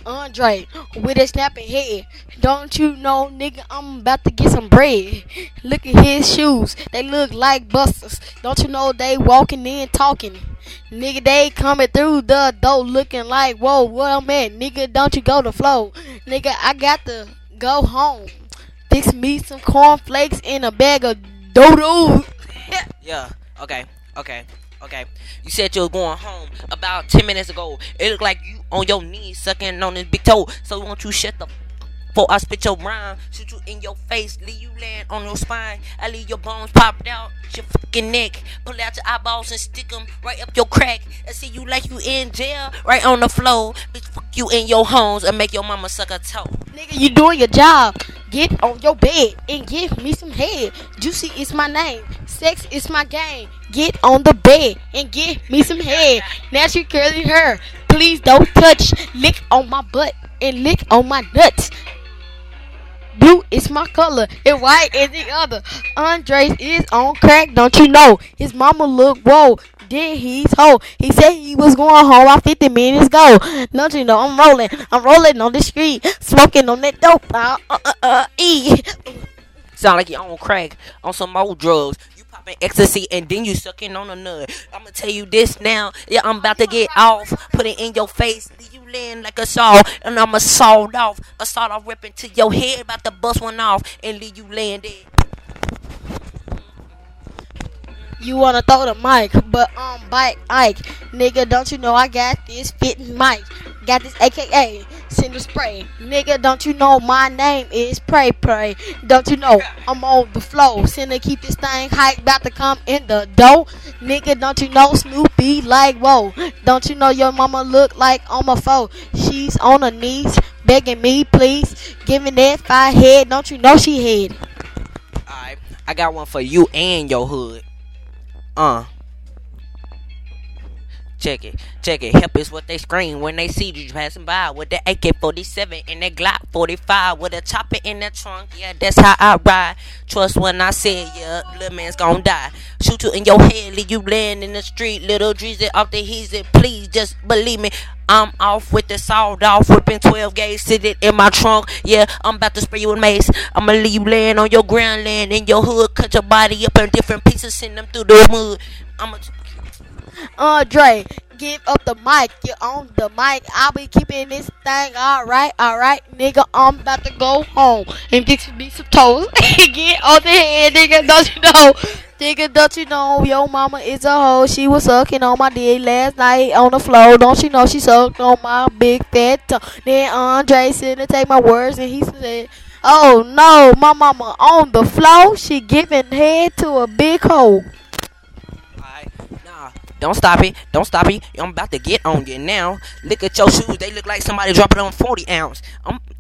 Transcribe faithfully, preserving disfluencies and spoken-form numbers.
Andre with a snapping head. Don't you know, nigga, I'm about to get some bread. Look at his shoes, they look like busters. Don't you know they walking in talking? Nigga, they coming through the door looking like, whoa, what I'm at? Nigga, don't you go to flow. Nigga, I got to go home. Fix me some cornflakes in a bag of doodoo. Yeah, okay, okay, okay. You said you was going home about ten minutes ago. It looked like you on your knees sucking on this big toe. So won't you shut the f- before I spit your rhyme, shoot you in your face, leave you laying on your spine. I leave your bones popped out your fucking neck. Pull out your eyeballs and stick them right up your crack. And see you like you in jail, right on the floor. Bitch, fuck you in your homes and make your mama suck a toe. Nigga, you doing your job. Get on your bed and give me some head. Juicy is my name. Sex is my game. Get on the bed and give me some head. Now she curly hair. Please don't touch. Lick on my butt and lick on my nuts. Blue is my color and white is the other. Andres is on crack, don't you know? His mama look whoa. Then he's hoe. He said he was going home about fifty minutes ago. Don't you know I'm rolling? I'm rolling on the street, smoking on that dope. Uh, uh, uh, uh, e. Sound like you on crack, on some old drugs. You popping ecstasy and then you sucking on a nut. I'ma tell you this now. Yeah, I'm about to get off. Put it in your face. Leave you laying like a saw. And I'ma sawed off. A sawed off ripping to your head. About to bust one off and leave you laying there. You wanna throw the mic, but um, bite Ike, nigga. Don't you know I got this fitting mic? Got this A K A Cinder Spray, nigga. Don't you know my name is Pray Pray? Don't you know I'm on the flow? Cinder keep this thing hype, about to come in the dough, nigga. Don't you know Snoopy like whoa? Don't you know your mama look like on my phone? She's on her knees begging me, please, giving that five head. Don't you know she had? Alright, I got one for you and your hood. Uh, check it, check it. Help is what they scream when they see you passing by with the A K forty-seven and that Glock forty-five with a chopper in the trunk. Yeah, that's how I ride. Trust when I say yeah, little man's gon' die. Shoot you in your head, leave you laying in the street. Little Dreezy off the heezy. Please just believe me. I'm off with the sawed off, whipping twelve gauge, sit it in my trunk. Yeah, I'm about to spray you with mace. I'ma leave you laying on your ground, laying in your hood. Cut your body up in different pieces, send them through the mud. I'ma Andre, give up the mic. Get on the mic. I'll be keeping this thing alright, alright, nigga. I'm about to go home and fix me some toes. Get on the head, nigga. Don't you know? Nigga, don't you know your mama is a hoe? She was sucking on my dick last night on the floor. Don't you know she sucked on my big fat tongue? Then Andre said to take my words and he said, oh no, my mama on the floor. She giving head to a big hoe. Don't stop it. Don't stop it. I'm about to get on you now. Look at your shoes. They look like somebody dropping on forty ounce. I'm